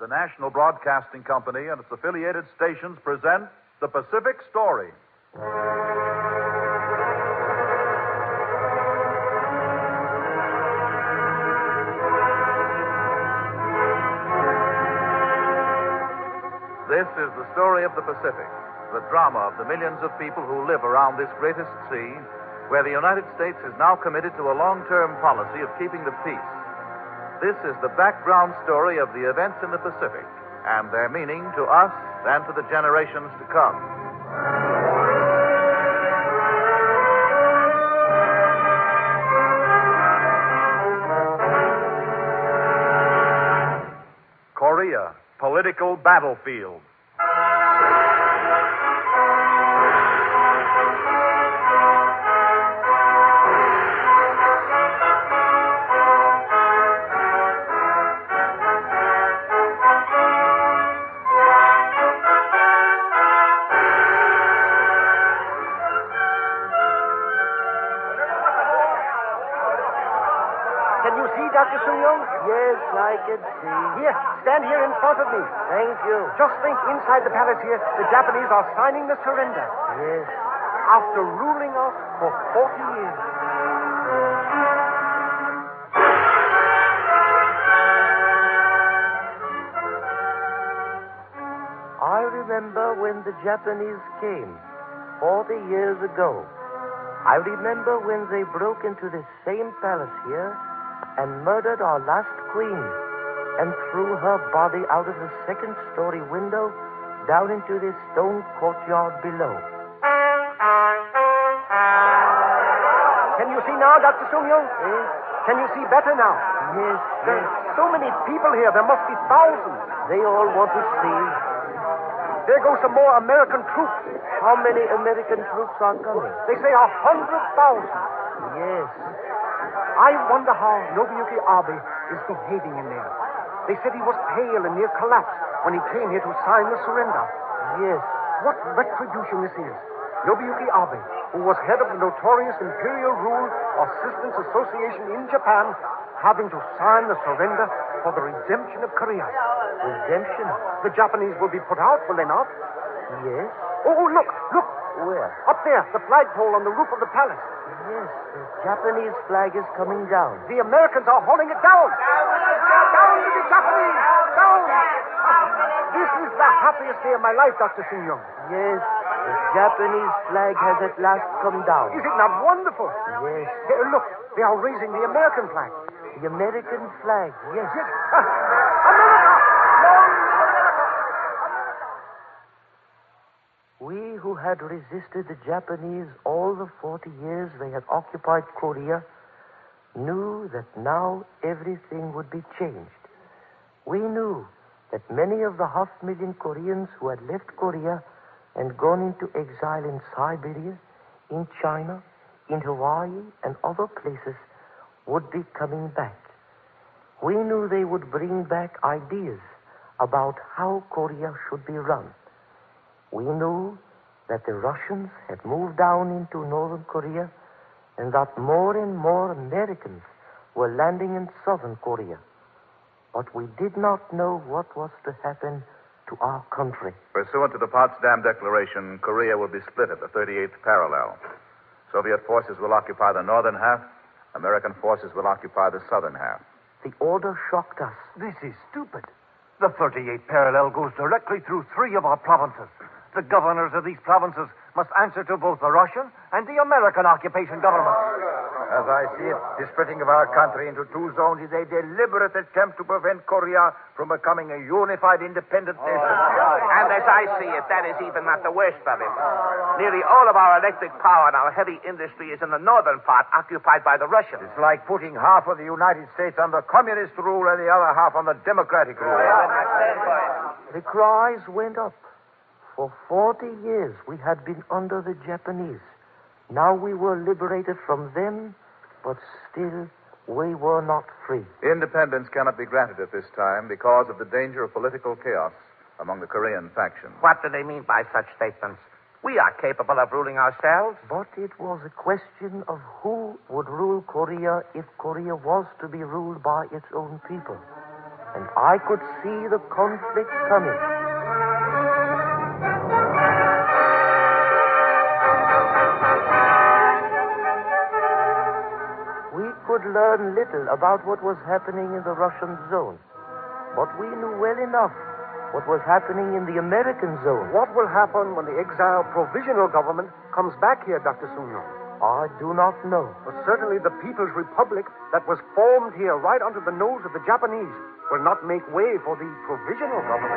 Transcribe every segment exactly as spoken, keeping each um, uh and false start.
The National Broadcasting Company and its affiliated stations present The Pacific Story. This is the story of the Pacific, the drama of the millions of people who live around this greatest sea, where the United States is now committed to a long-term policy of keeping the peace. This is the background story of the events in the Pacific and their meaning to us and to the generations to come. Korea, political battlefield. Can you see, Doctor Sung-Young? Yes, I can see. Here, stand here in front of me. Thank you. Just think, inside the palace here, the Japanese are signing the surrender. Yes. After ruling us for forty years. I remember when the Japanese came, forty years ago. I remember when they broke into this same palace here and murdered our last queen and threw her body out of the second-story window down into this stone courtyard below. Can you see now, Doctor Sung-Young? Eh? Can you see better now? Yes, There yes. are so many people here. There must be thousands. They all want to see. There go some more American troops. How many American troops are coming? They say a hundred thousand. Yes. I wonder how Nobuyuki Abe is behaving in there. They said he was pale and near collapse when he came here to sign the surrender. Yes. What retribution this is. Nobuyuki Abe, who was head of the notorious Imperial Rule Assistance Association in Japan, having to sign the surrender for the redemption of Korea. Redemption? The Japanese will be put out, will they not? Yes. Oh, oh, look, look. Where? Up there, the flagpole on the roof of the palace. Yes, the Japanese flag is coming down. The Americans are holding it down. Down with the Japanese! Down! This is the happiest day of my life, Doctor Sung-Young. Yes, the Japanese flag has at last come down. Is it not wonderful? Yes, Here, look, they are raising the American flag. the American flag, yes. Yes. Ah, America! Long live America! We who had resisted the Japanese all the forty years they had occupied Korea knew that now everything would be changed. We knew that many of the half million Koreans who had left Korea and gone into exile in Siberia, in China, in Hawaii, and other places would be coming back. We knew they would bring back ideas about how Korea should be run. We knew that the Russians had moved down into northern Korea and that more and more Americans were landing in southern Korea. But we did not know what was to happen to our country. Pursuant to the Potsdam Declaration, Korea will be split at the thirty-eighth parallel. Soviet forces will occupy the northern half. American forces will occupy the southern half. The order shocked us. This is stupid. The thirty-eighth parallel goes directly through three of our provinces. The governors of these provinces must answer to both the Russian and the American occupation government. As I see it, the splitting of our country into two zones is a deliberate attempt to prevent Korea from becoming a unified, independent nation. And as I see it, that is even not the worst of it. Nearly all of our electric power and our heavy industry is in the northern part, occupied by the Russians. It's like putting half of the United States under communist rule and the other half under democratic rule. The cries went up. For forty years we had been under the Japanese. Now we were liberated from them, but still we were not free. Independence cannot be granted at this time because of the danger of political chaos among the Korean factions. What do they mean by such statements? We are capable of ruling ourselves. But it was a question of who would rule Korea if Korea was to be ruled by its own people. and I could see the conflict coming. We could learn little about what was happening in the Russian zone, but we knew well enough what was happening in the American zone. What will happen when the exiled provisional government comes back here, Doctor Sun Yong? I do not know. But certainly the People's Republic that was formed here right under the nose of the Japanese will not make way for the provisional government.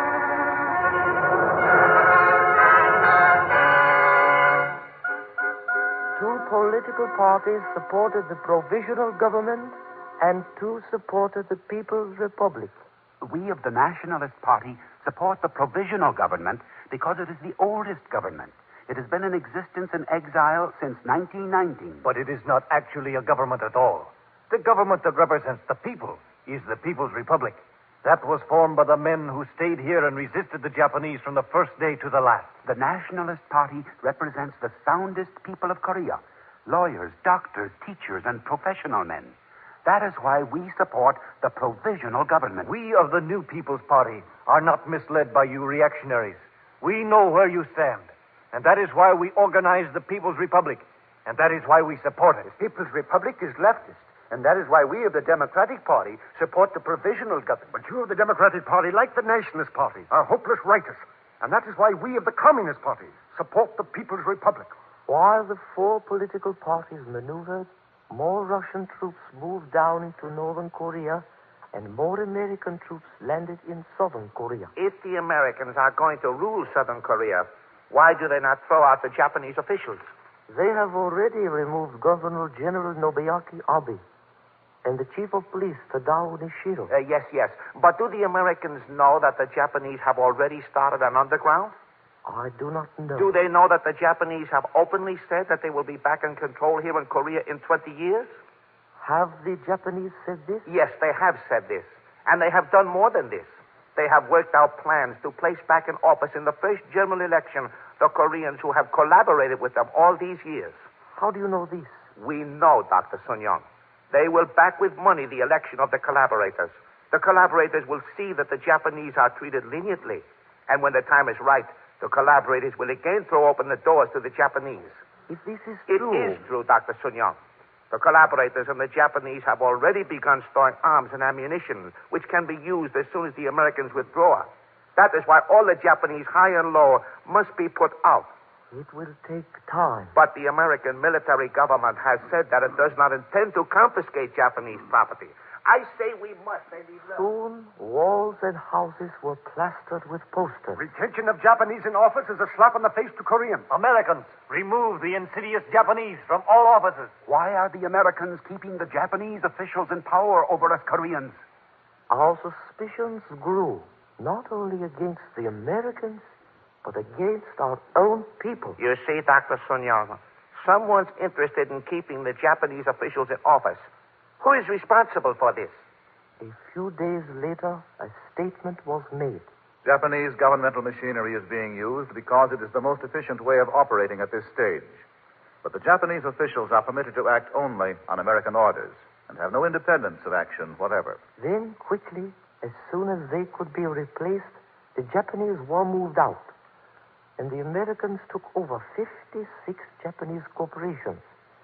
Two political parties supported the provisional government and two supported the People's Republic. We of the Nationalist Party support the provisional government because it is the oldest government. It has been in existence in exile since nineteen nineteen. But it is not actually a government at all. The government that represents the people is the People's Republic. That was formed by the men who stayed here and resisted the Japanese from the first day to the last. The Nationalist Party represents the soundest people of Korea. Lawyers, doctors, teachers, and professional men. That is why we support the provisional government. We of the New People's Party are not misled by you reactionaries. We know where you stand. And that is why we organize the People's Republic. And that is why we support it. The People's Republic is leftist. And that is why we of the Democratic Party support the provisional government. But you of the Democratic Party, like the Nationalist Party, are hopeless righters. And that is why we of the Communist Party support the People's Republic. While the four political parties maneuvered, more Russian troops moved down into northern Korea and more American troops landed in southern Korea. If the Americans are going to rule southern Korea, why do they not throw out the Japanese officials? They have already removed Governor General Nobuyuki Abe and the Chief of Police, Tadao Nishiro. Uh, yes, yes. But do the Americans know that the Japanese have already started an underground? I do not know. Do they know that the Japanese have openly said that they will be back in control here in Korea in twenty years? Have the Japanese said this? Yes, they have said this. And they have done more than this. They have worked out plans to place back in office in the first general election the Koreans who have collaborated with them all these years. How do you know this? We know, Doctor Sun Yong. They will back with money the election of the collaborators. The collaborators will see that the Japanese are treated leniently. And when the time is right, the collaborators will again throw open the doors to the Japanese. If this is It true... is true, Doctor Sun Yong. The collaborators and the Japanese have already begun storing arms and ammunition, which can be used as soon as the Americans withdraw. That is why all the Japanese, high and low, must be put out. It will take time. But the American military government has said that it does not intend to confiscate Japanese property. I say we must. They leave no... Soon, walls and houses were plastered with posters. Retention of Japanese in office is a slap in the face to Koreans. Americans, remove the insidious Japanese from all offices. Why are the Americans keeping the Japanese officials in power over us Koreans? Our suspicions grew, not only against the Americans, but against our own people. You see, Doctor Sun Yong, someone's interested in keeping the Japanese officials in office. Who is responsible for this? A few days later, a statement was made. Japanese governmental machinery is being used because it is the most efficient way of operating at this stage. But the Japanese officials are permitted to act only on American orders and have no independence of action whatever. Then, quickly, as soon as they could be replaced, the Japanese were moved out, and the Americans took over fifty-six Japanese corporations.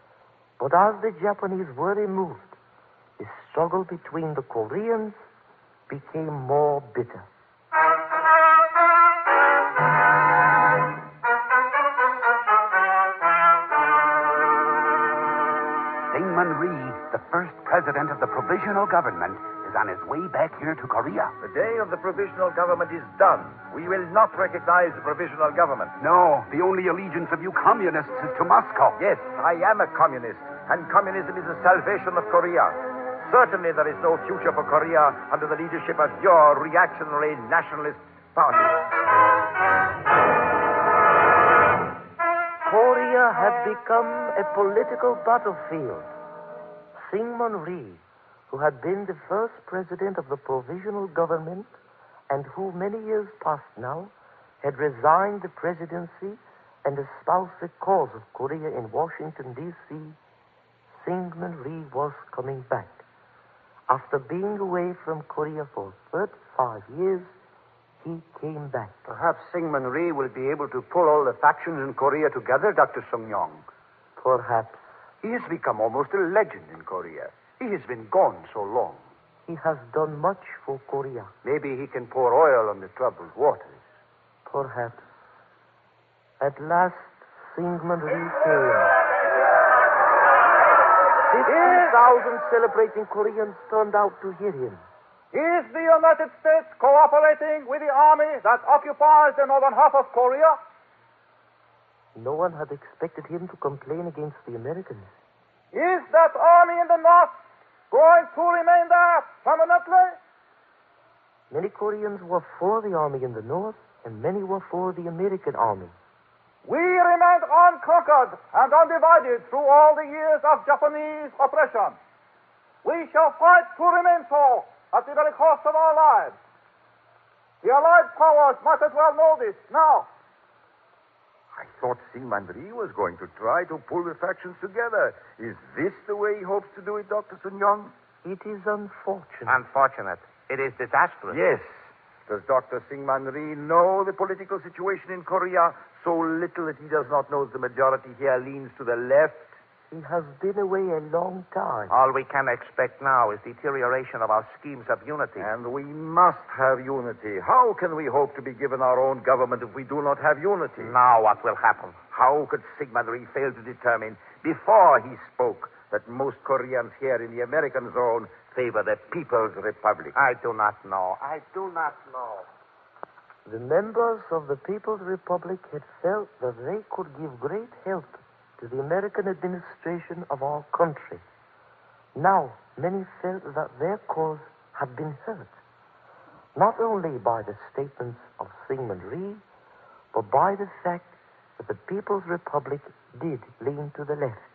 But as the Japanese were removed, the struggle between the Koreans became more bitter. Syngman Rhee, the first president of the provisional government, is on his way back here to Korea. The day of the provisional government is done. We will not recognize the provisional government. No, the only allegiance of you communists is to Moscow. Yes, I am a communist, and communism is the salvation of Korea. Certainly there is no future for Korea under the leadership of your reactionary nationalist party. Korea had become a political battlefield. Syngman Rhee, who had been the first president of the provisional government and who many years past now had resigned the presidency and espoused the cause of Korea in Washington, D C, Syngman Rhee was coming back. After being away from Korea for thirty-five years, he came back. Perhaps Syngman Rhee will be able to pull all the factions in Korea together, Doctor Sung Yong. Perhaps. He has become almost a legend in Korea. He has been gone so long. He has done much for Korea. Maybe he can pour oil on the troubled waters. Perhaps. At last, Syngman Rhee came. Fifty thousand celebrating Koreans turned out to hear him. Is the United States cooperating with the army that occupies the northern half of Korea? No one had expected him to complain against the Americans. Is that army in the north going to remain there permanently? Many Koreans were for the army in the north, and many were for the American army. We remained unconquered and undivided through all the years of Japanese oppression. We shall fight to remain so at the very cost of our lives. The Allied powers might as well know this now. I thought Syngman Rhee was going to try to pull the factions together. Is this the way he hopes to do it, Doctor Sun Young? It is unfortunate. Unfortunate. It is disastrous. Yes. Does Doctor Syngman Rhee know the political situation in Korea so little that he does not know that the majority here leans to the left? He has been away a long time. All we can expect now is deterioration of our schemes of unity. And we must have unity. How can we hope to be given our own government if we do not have unity? Now what will happen? How could Syngman Rhee fail to determine, before he spoke, that most Koreans here in the American zone favor the People's Republic? I do not know. I do not know. The members of the People's Republic had felt that they could give great help to the American administration of our country. Now, many felt that their cause had been hurt, not only by the statements of Syngman Rhee, but by the fact that the People's Republic did lean to the left.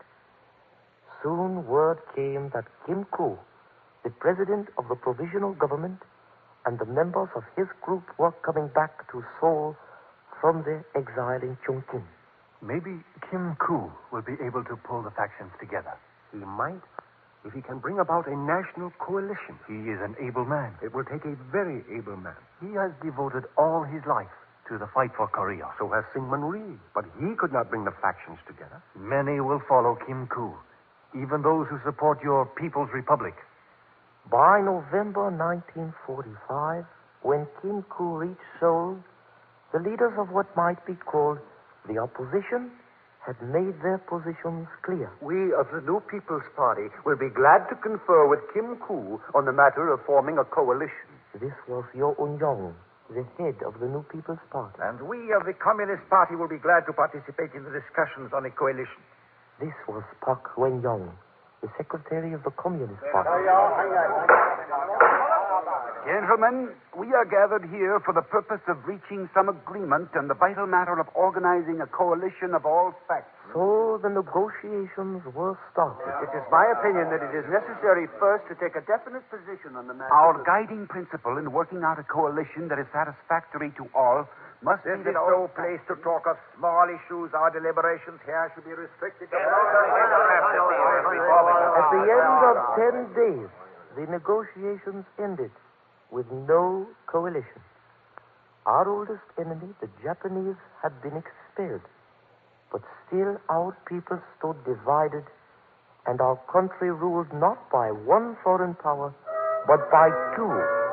Soon word came that Kim Koo, the president of the provisional government, and the members of his group were coming back to Seoul from their exile in Chongqing. Maybe Kim Koo will be able to pull the factions together. He might, if he can bring about a national coalition. He is an able man. It will take a very able man. He has devoted all his life to the fight for Korea. So has Syngman Rhee, but he could not bring the factions together. Many will follow Kim Koo, even those who support your People's Republic. By November nineteen forty-five, when Kim Koo reached Seoul, the leaders of what might be called the opposition had made their positions clear. We of the New People's Party will be glad to confer with Kim Koo on the matter of forming a coalition. This was Yo Un-yong, the head of the New People's Party. And we of the Communist Party will be glad to participate in the discussions on a coalition. This was Park Wen-yong, the secretary of the Communist Party. Gentlemen, we are gathered here for the purpose of reaching some agreement on the vital matter of organizing a coalition of all factions. So the negotiations were started. It is my opinion that it is necessary first to take a definite position on the matter. Our of... guiding principle in working out a coalition that is satisfactory to all must This be is that no place to talk of small issues. Our deliberations here should be restricted to... At the end of ten days, the negotiations ended with no coalition. Our oldest enemy, the Japanese, had been expelled, but still our people stood divided, and our country ruled not by one foreign power, but by two.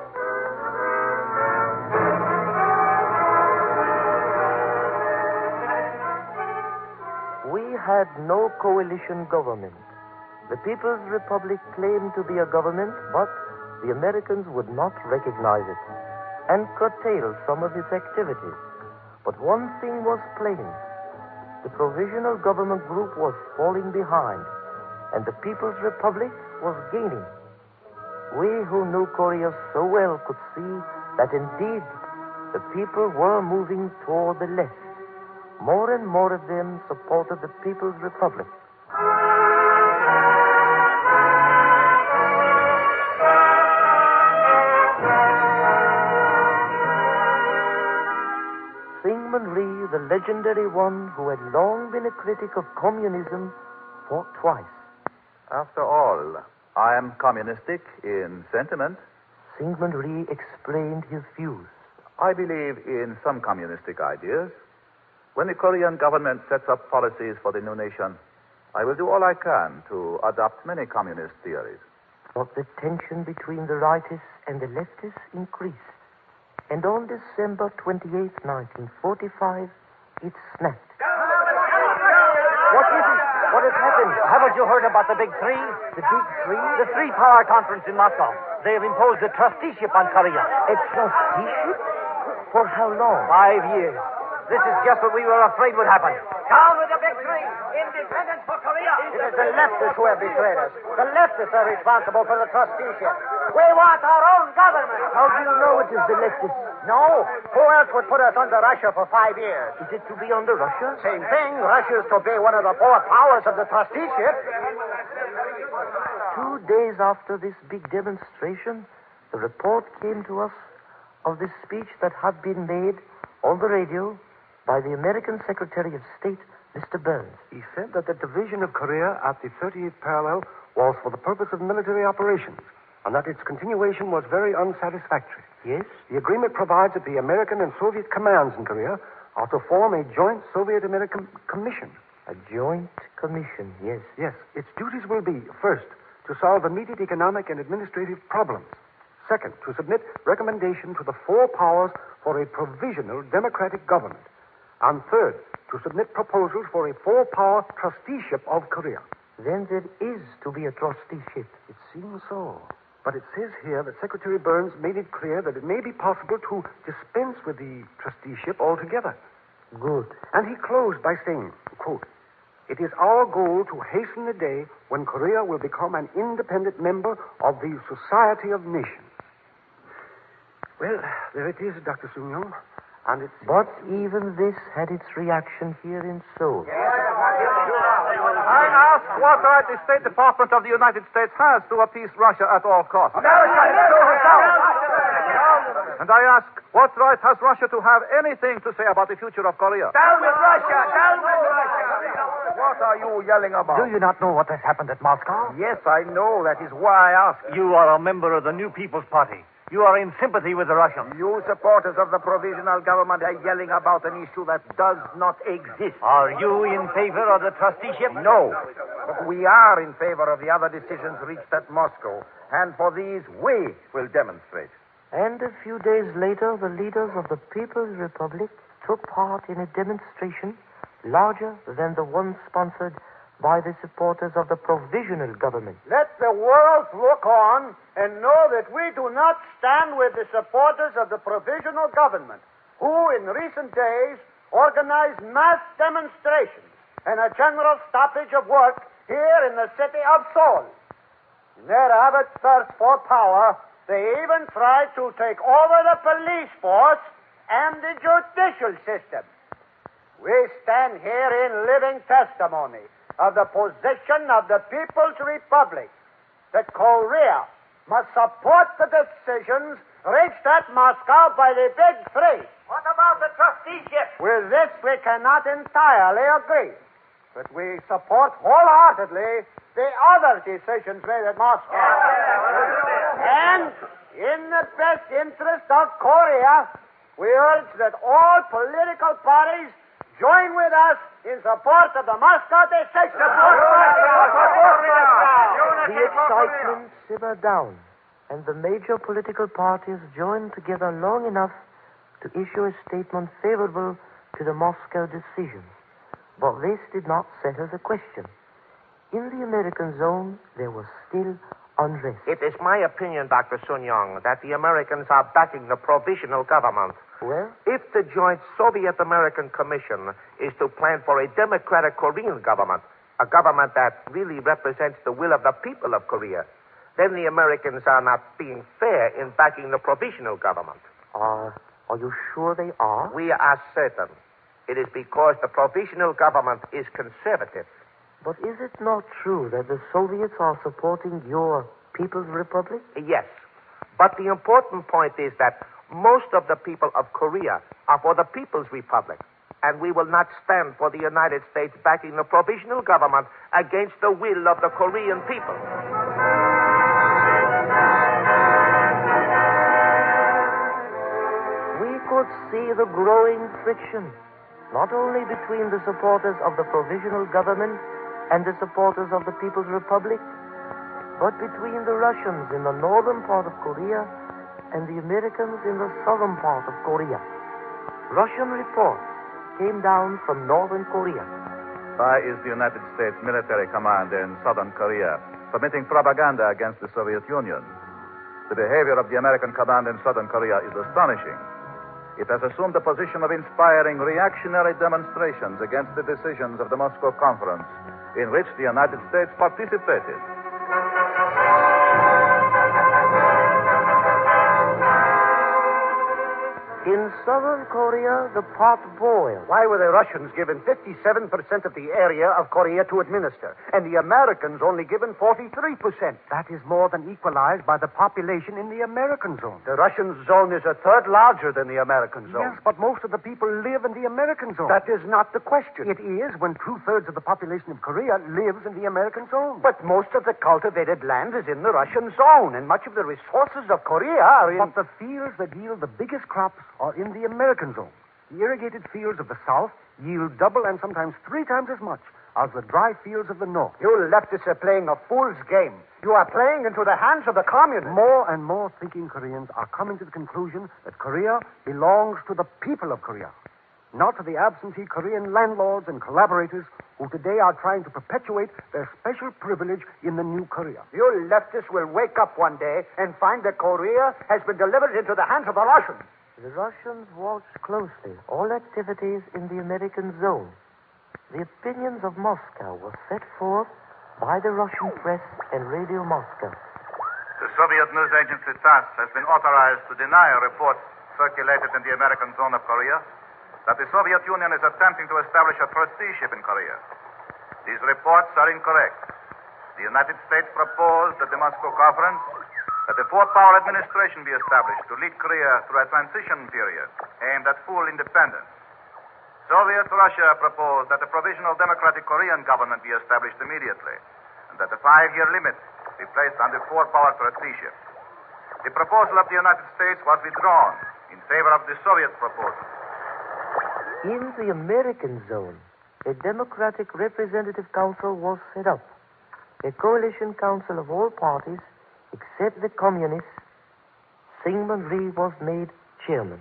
We had no coalition government. The People's Republic claimed to be a government, but the Americans would not recognize it and curtail some of its activities. But one thing was plain. The provisional government group was falling behind, and the People's Republic was gaining. We who knew Korea so well could see that indeed the people were moving toward the left. More and more of them supported the People's Republic. Syngman Rhee, the legendary one who had long been a critic of communism, fought twice. After all, I am communistic in sentiment. Syngman Rhee explained his views. I believe in some communistic ideas. When the Korean government sets up policies for the new nation, I will do all I can to adopt many communist theories. But the tension between the rightists and the leftists increased. And on December twenty-eighth, nineteen forty-five, it snapped. What is it? What has happened? Haven't you heard about the Big Three? The Big Three? The three-power conference in Moscow. They have imposed a trusteeship on Korea. A trusteeship? For how long? Five years. This is just what we were afraid would happen. Down with the Big Three! Independence for Korea! It is the leftists who have betrayed us. The leftists are responsible for the trusteeship. We want our own government. How do you know it is the leftists? No. Who else would put us under Russia for five years? Is it to be under Russia? Same thing. Russia is to be one of the four powers of the trusteeship. Two days after this big demonstration, the report came to us of the speech that had been made on the radio by the American Secretary of State, Mister Burns. He said that the division of Korea at the thirty-eighth parallel was for the purpose of military operations, and that its continuation was very unsatisfactory. Yes? The agreement provides that the American and Soviet commands in Korea are to form a joint Soviet-American commission. A joint commission, yes. Yes. Its duties will be, first, to solve immediate economic and administrative problems. Second, to submit recommendation to the four powers for a provisional democratic government. And third, to submit proposals for a four-power trusteeship of Korea. Then there is to be a trusteeship. It seems so. But it says here that Secretary Burns made it clear that it may be possible to dispense with the trusteeship altogether. Good. And he closed by saying, quote, "It is our goal to hasten the day when Korea will become an independent member of the Society of Nations." Well, there it is, Doctor Soon-Young. And it's... But even this had its reaction here in Seoul. I ask what right the State Department of the United States has to appease Russia at all costs. And I ask, what right has Russia to have anything to say about the future of Korea? Down with Russia! Down with Russia! What are you yelling about? Do you not know what has happened at Moscow? Yes, I know. That is why I ask. You are a member of the New People's Party. You are in sympathy with the Russians. You supporters of the provisional government are yelling about an issue that does not exist. Are you in favor of the trusteeship? No. But we are in favor of the other decisions reached at Moscow. And for these, we will demonstrate. And a few days later, the leaders of the People's Republic took part in a demonstration larger than the one sponsored by the supporters of the provisional government. Let the world look on and know that we do not stand with the supporters of the provisional government, who in recent days organized mass demonstrations and a general stoppage of work here in the city of Seoul. In their avid thirst for power, they even tried to take over the police force and the judicial system. We stand here in living testimony of the position of the People's Republic that Korea must support the decisions reached at Moscow by the Big Three. What about the trusteeship? With this, we cannot entirely agree, but we support wholeheartedly the other decisions made at Moscow. And in the best interest of Korea, we urge that all political parties join with us in support of the Moscow decision. The excitement simmered down, and the major political parties joined together long enough to issue a statement favorable to the Moscow decision. But this did not settle the question. In the American zone, there was still unrest. It is my opinion, Doctor Sun-Young, that the Americans are backing the provisional government. Well? If the joint Soviet-American Commission is to plan for a democratic Korean government, a government that really represents the will of the people of Korea, then the Americans are not being fair in backing the provisional government. Are, are you sure they are? We are certain. It is because the provisional government is conservative. But is it not true that the Soviets are supporting your People's Republic? Yes. But the important point is that most of the people of Korea are for the People's Republic. And we will not stand for the United States backing the provisional government against the will of the Korean people. could see the growing friction, not only between the supporters of the provisional government and the supporters of the People's Republic, but between the Russians in the northern part of Korea and the Americans in the southern part of Korea. Russian reports came down from northern Korea. Why is the United States military command in southern Korea permitting propaganda against the Soviet Union? The behavior of the American command in southern Korea is astonishing. It has assumed the position of inspiring reactionary demonstrations against the decisions of the Moscow Conference, in which the United States participated. In southern Korea, the pot boiled. Why were the Russians given fifty-seven percent of the area of Korea to administer, and the Americans only given forty-three percent? That is more than equalized by the population in the American zone. The Russian zone is a third larger than the American zone. Yes, but most of the people live in the American zone. That is not the question. It is when two-thirds of the population of Korea lives in the American zone. But most of the cultivated land is in the Russian zone, and much of the resources of Korea are in... But the fields that yield the biggest crops are in the American zone. The irrigated fields of the South yield double and sometimes three times as much as the dry fields of the North. You leftists are playing a fool's game. You are playing into the hands of the communists. More and more thinking Koreans are coming to the conclusion that Korea belongs to the people of Korea, not to the absentee Korean landlords and collaborators who today are trying to perpetuate their special privilege in the new Korea. You leftists will wake up one day and find that Korea has been delivered into the hands of the Russians. The Russians watched closely all activities in the American zone. The opinions of Moscow were set forth by the Russian press and Radio Moscow. The Soviet news agency TASS has been authorized to deny a report circulated in the American zone of Korea that the Soviet Union is attempting to establish a trusteeship in Korea. These reports are incorrect. The United States proposed at the Moscow Conference that the four-power administration be established to lead Korea through a transition period aimed at full independence. Soviet Russia proposed that the provisional democratic Korean government be established immediately, and that the five-year limit be placed on the four-power trusteeship. The proposal of the United States was withdrawn in favor of the Soviet proposal. In the American zone, a Democratic Representative Council was set up, a coalition council of all parties except the communists. Syngman Rhee was made chairman.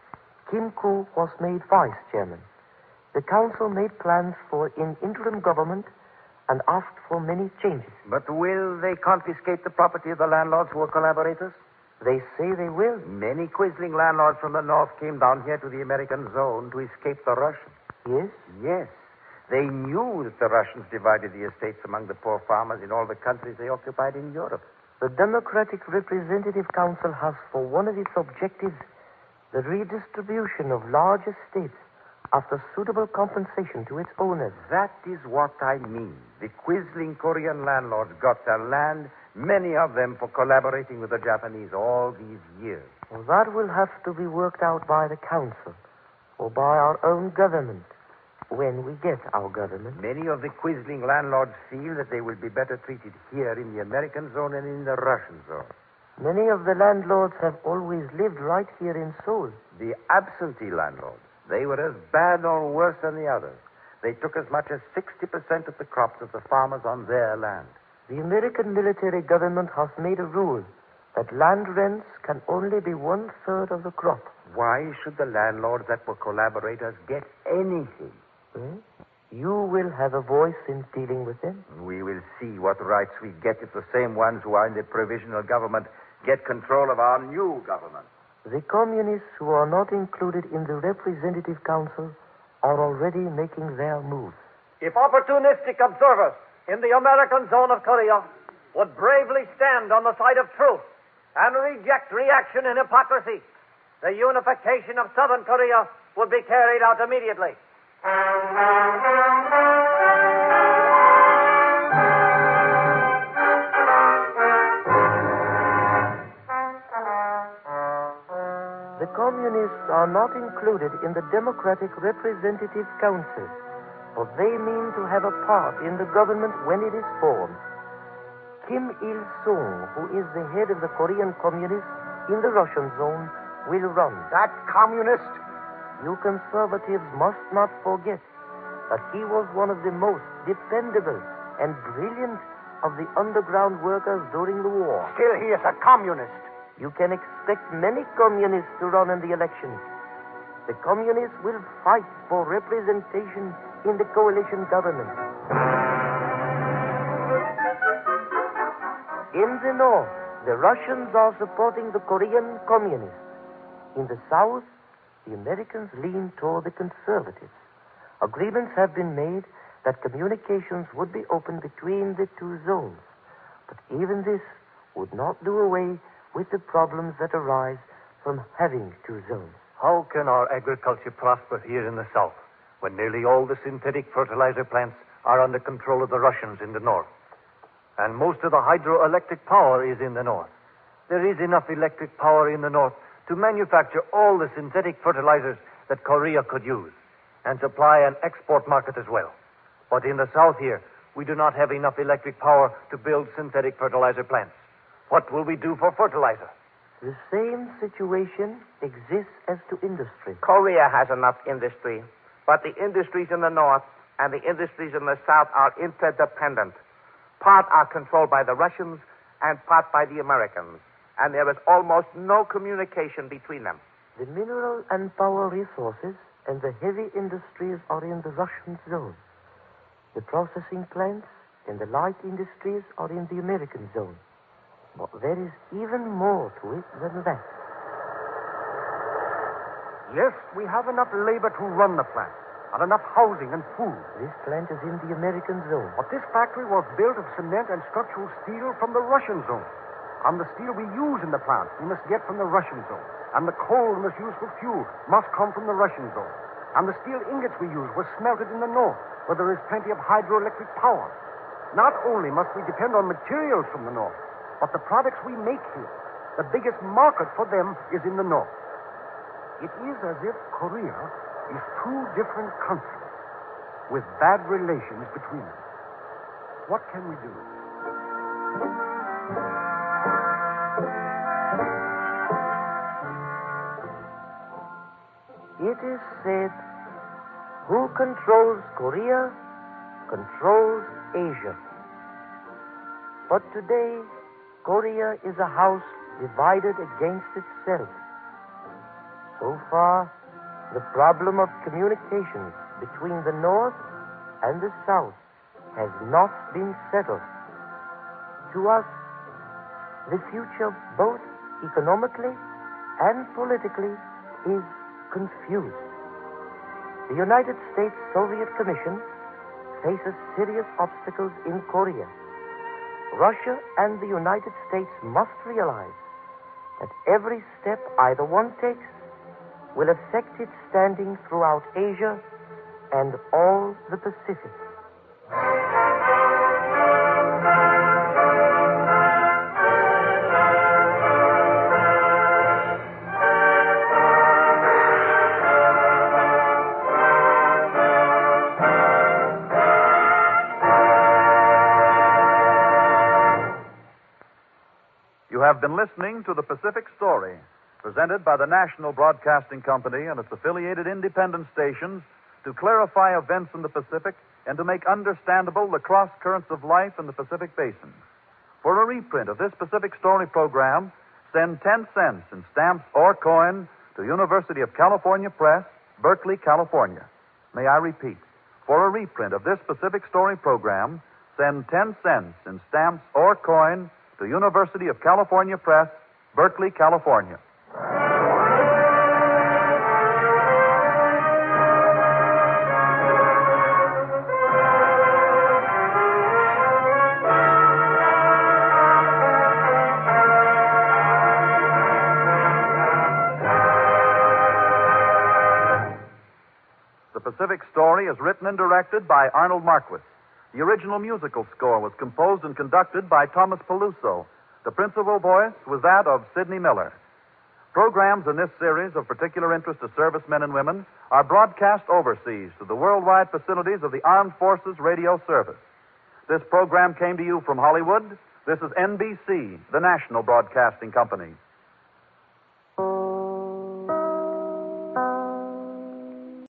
Kim Koo was made vice chairman. The council made plans for an interim government and asked for many changes. But will they confiscate the property of the landlords who are collaborators? They say they will. Many Quisling landlords from the north came down here to the American zone to escape the Russians. Yes? Yes. They knew that the Russians divided the estates among the poor farmers in all the countries they occupied in Europe. The Democratic Representative Council has for one of its objectives the redistribution of large estates after suitable compensation to its owners. That is what I mean. The Quisling Korean landlords got their land, many of them for collaborating with the Japanese all these years. Well, that will have to be worked out by the Council or by our own government when we get our government. Many of the Quisling landlords feel that they will be better treated here in the American zone than in the Russian zone. Many of the landlords have always lived right here in Seoul. The absentee landlords, they were as bad or worse than the others. They took as much as sixty percent of the crops of the farmers on their land. The American military government has made a rule that land rents can only be one-third of the crop. Why should the landlords that were collaborators get anything? Hmm? You will have a voice in dealing with them. We will see what rights we get if the same ones who are in the provisional government get control of our new government. The communists who are not included in the Representative Council are already making their moves. If opportunistic observers in the American zone of Korea would bravely stand on the side of truth and reject reaction and hypocrisy, the unification of southern Korea would be carried out immediately. The communists are not included in the Democratic Representative Council, but they mean to have a part in the government when it is formed. Kim Il-sung, who is the head of the Korean Communists in the Russian zone, will run. That communist? You conservatives must not forget that he was one of the most dependable and brilliant of the underground workers during the war. Still, he is a communist. You can expect many communists to run in the election. The communists will fight for representation in the coalition government. In the north, the Russians are supporting the Korean communists. In the south, the Americans lean toward the conservatives. Agreements have been made that communications would be opened between the two zones. But even this would not do away with the problems that arise from having two zones. How can our agriculture prosper here in the south when nearly all the synthetic fertilizer plants are under control of the Russians in the north? And most of the hydroelectric power is in the north. There is enough electric power in the north to manufacture all the synthetic fertilizers that Korea could use and supply an export market as well. But in the south here, we do not have enough electric power to build synthetic fertilizer plants. What will we do for fertilizer? The same situation exists as to industry. Korea has enough industry, but the industries in the north and the industries in the south are interdependent. Part are controlled by the Russians and part by the Americans, and there is almost no communication between them. The mineral and power resources and the heavy industries are in the Russian zone. The processing plants and the light industries are in the American zone. But there is even more to it than that. Yes, we have enough labor to run the plant, and enough housing and food. This plant is in the American zone. But this factory was built of cement and structural steel from the Russian zone. And the steel we use in the plant, we must get from the Russian zone. And the coal we must use for fuel must come from the Russian zone. And the steel ingots we use were smelted in the north, where there is plenty of hydroelectric power. Not only must we depend on materials from the north, but the products we make here, the biggest market for them is in the north. It is as if Korea is two different countries with bad relations between them. What can we do? It is said, who controls Korea controls Asia. But today, Korea is a house divided against itself. So far, the problem of communications between the North and the South has not been settled. To us, the future, both economically and politically, is confused. The United States Soviet Commission faces serious obstacles in Korea. Russia and the United States must realize that every step either one takes will affect its standing throughout Asia and all the Pacific. You have been listening to The Pacific Story, presented by the National Broadcasting Company and its affiliated independent stations to clarify events in the Pacific and to make understandable the cross currents of life in the Pacific Basin. For a reprint of this Pacific Story program, send ten cents in stamps or coin to University of California Press, Berkeley, California. May I repeat? For a reprint of this Pacific Story program, send ten cents in stamps or coin to University of California Press, Berkeley, California. The Pacific Story is written and directed by Arnold Marquis. The original musical score was composed and conducted by Thomas Peluso. The principal voice was that of Sidney Miller. Programs in this series of particular interest to servicemen and women are broadcast overseas to the worldwide facilities of the Armed Forces Radio Service. This program came to you from Hollywood. This is N B C, the national broadcasting company.